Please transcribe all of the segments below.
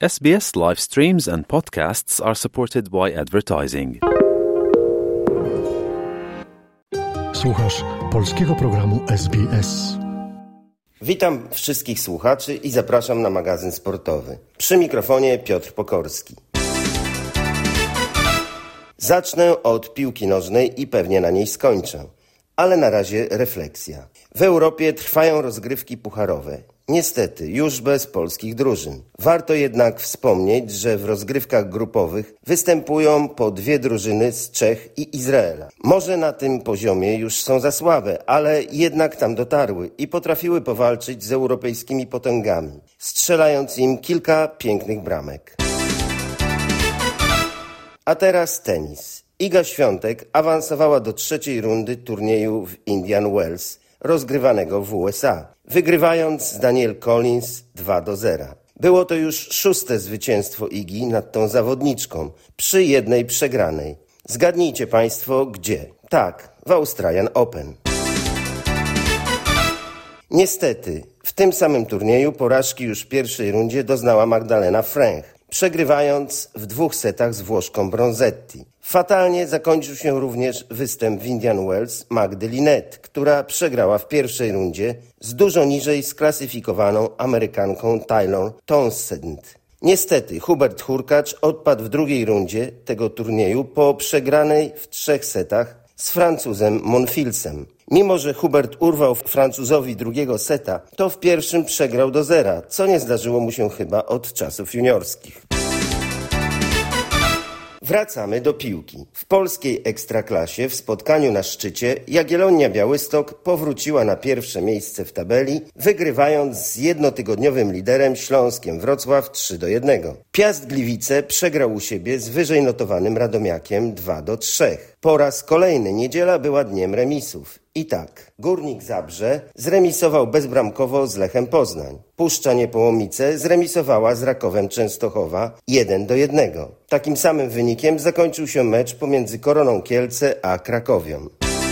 SBS live streams and podcasts are supported by advertising. Słuchasz polskiego programu SBS. Witam wszystkich słuchaczy i zapraszam na magazyn sportowy. Przy mikrofonie Piotr Pokorski. Zacznę od piłki nożnej i pewnie na niej skończę. Ale na razie refleksja. W Europie trwają rozgrywki pucharowe. Niestety, już bez polskich drużyn. Warto jednak wspomnieć, że w rozgrywkach grupowych występują po 2 drużyny z Czech i Izraela. Może na tym poziomie już są za słabe, ale jednak tam dotarły i potrafiły powalczyć z europejskimi potęgami, strzelając im kilka pięknych bramek. A teraz tenis. Iga Świątek awansowała do 3. rundy turnieju w Indian Wells, rozgrywanego w USA, wygrywając z Danielle Collins 2-0. Było to już 6. zwycięstwo Igi nad tą zawodniczką, przy jednej przegranej. Zgadnijcie Państwo, gdzie? Tak, w Australian Open. Niestety, w tym samym turnieju porażki już w pierwszej rundzie doznała Magdalena Fręch, przegrywając w 2 setach z Włoszką Bronzetti. Fatalnie zakończył się również występ w Indian Wells Magdy Linette, która przegrała w pierwszej rundzie z dużo niżej sklasyfikowaną Amerykanką Taylor Townsend. Niestety Hubert Hurkacz odpadł w drugiej rundzie tego turnieju po przegranej w 3 setach z Francuzem Monfilsem. Mimo że Hubert urwał Francuzowi drugiego seta, to w pierwszym przegrał do 0, co nie zdarzyło mu się chyba od czasów juniorskich. Wracamy do piłki. W polskiej ekstraklasie w spotkaniu na szczycie Jagiellonia Białystok powróciła na pierwsze miejsce w tabeli, wygrywając z jednotygodniowym liderem Śląskiem Wrocław 3-1. Piast Gliwice przegrał u siebie z wyżej notowanym Radomiakiem 2-3. Po raz kolejny niedziela była dniem remisów. I tak, Górnik Zabrze zremisował bezbramkowo z Lechem Poznań. Puszcza Niepołomice zremisowała z Rakowem Częstochowa 1-1. Takim samym wynikiem zakończył się mecz pomiędzy Koroną Kielce a Krakowią.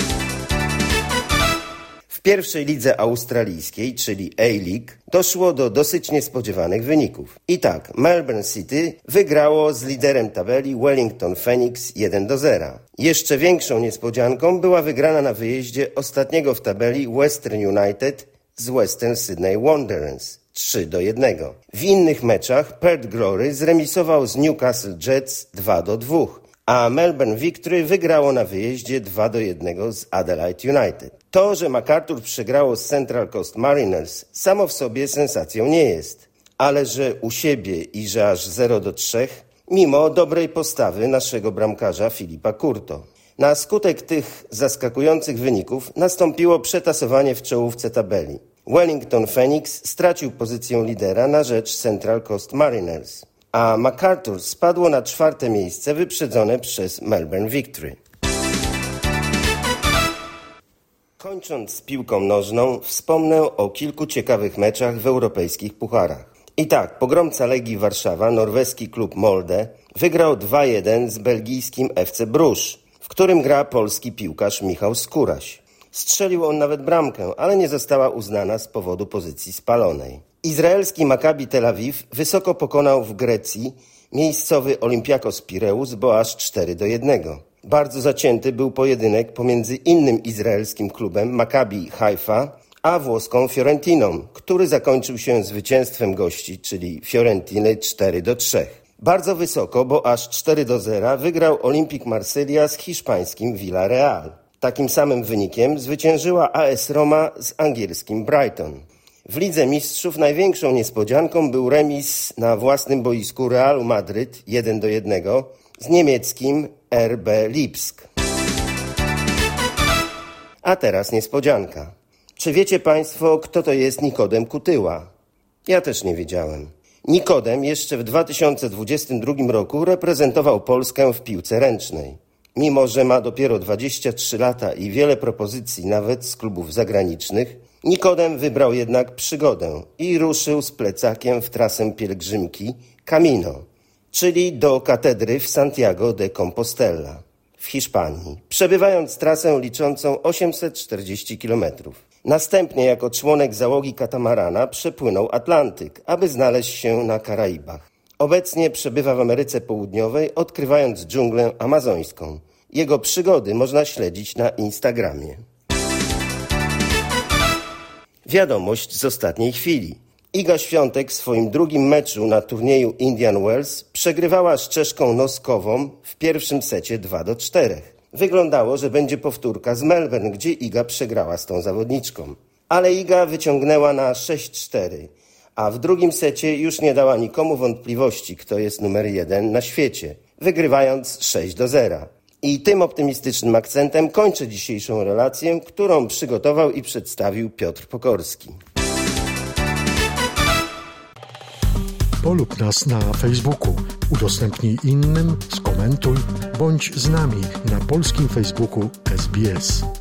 W pierwszej lidze australijskiej, czyli A-League, doszło do dosyć niespodziewanych wyników. I tak, Melbourne City wygrało z liderem tabeli Wellington Phoenix 1-0. Jeszcze większą niespodzianką była wygrana na wyjeździe ostatniego w tabeli Western United z Western Sydney Wanderers 3-1. W innych meczach Perth Glory zremisował z Newcastle Jets 2-2, a Melbourne Victory wygrało na wyjeździe 2-1 z Adelaide United. To, że MacArthur przegrało z Central Coast Mariners, samo w sobie sensacją nie jest, ale że u siebie i że aż 0-3, mimo dobrej postawy naszego bramkarza Filipa Courto. Na skutek tych zaskakujących wyników nastąpiło przetasowanie w czołówce tabeli. Wellington Phoenix stracił pozycję lidera na rzecz Central Coast Mariners, a MacArthur spadło na 4. miejsce wyprzedzone przez Melbourne Victory. Kończąc z piłką nożną, wspomnę o kilku ciekawych meczach w europejskich pucharach. I tak, pogromca Legii Warszawa, norweski klub Molde, wygrał 2-1 z belgijskim FC Bruges, w którym gra polski piłkarz Michał Skóraś. Strzelił on nawet bramkę, ale nie została uznana z powodu pozycji spalonej. Izraelski Maccabi Tel Awiw wysoko pokonał w Grecji miejscowy Olympiakos Pireus, bo aż 4-1. Bardzo zacięty był pojedynek pomiędzy innym izraelskim klubem Maccabi Haifa a włoską Fiorentiną, który zakończył się zwycięstwem gości, czyli Fiorentiny 4-3. Bardzo wysoko, bo aż 4-0 wygrał Olympique Marsylia z hiszpańskim Villarreal. Takim samym wynikiem zwyciężyła AS Roma z angielskim Brighton. W Lidze Mistrzów największą niespodzianką był remis na własnym boisku Realu Madryt 1-1 z niemieckim RB Lipsk. A teraz niespodzianka. Czy wiecie Państwo, kto to jest Nikodem Kutyła? Ja też nie wiedziałem. Nikodem jeszcze w 2022 roku reprezentował Polskę w piłce ręcznej. Mimo że ma dopiero 23 lata i wiele propozycji nawet z klubów zagranicznych, Nikodem wybrał jednak przygodę i ruszył z plecakiem w trasę pielgrzymki Camino, czyli do katedry w Santiago de Compostela w Hiszpanii, przebywając trasę liczącą 840 km. Następnie jako członek załogi katamarana przepłynął Atlantyk, aby znaleźć się na Karaibach. Obecnie przebywa w Ameryce Południowej, odkrywając dżunglę amazońską. Jego przygody można śledzić na Instagramie. Wiadomość z ostatniej chwili. Iga Świątek w swoim drugim meczu na turnieju Indian Wells przegrywała z Czeszką Noskową w pierwszym secie 2-4. Wyglądało, że będzie powtórka z Melbourne, gdzie Iga przegrała z tą zawodniczką. Ale Iga wyciągnęła na 6-4, a w drugim secie już nie dała nikomu wątpliwości, kto jest numer 1 na świecie, wygrywając 6-0. I tym optymistycznym akcentem kończę dzisiejszą relację, którą przygotował i przedstawił Piotr Pokorski. Polub nas na Facebooku, udostępnij innym, skomentuj, bądź z nami na polskim Facebooku SBS.